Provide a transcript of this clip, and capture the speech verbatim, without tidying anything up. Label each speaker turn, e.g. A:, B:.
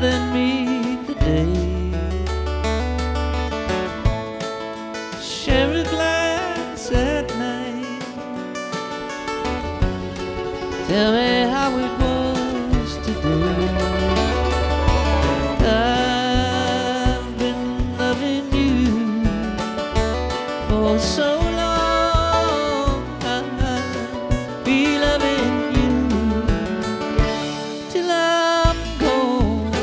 A: out and meet the day. Share a glass at night. Tell me how it was today.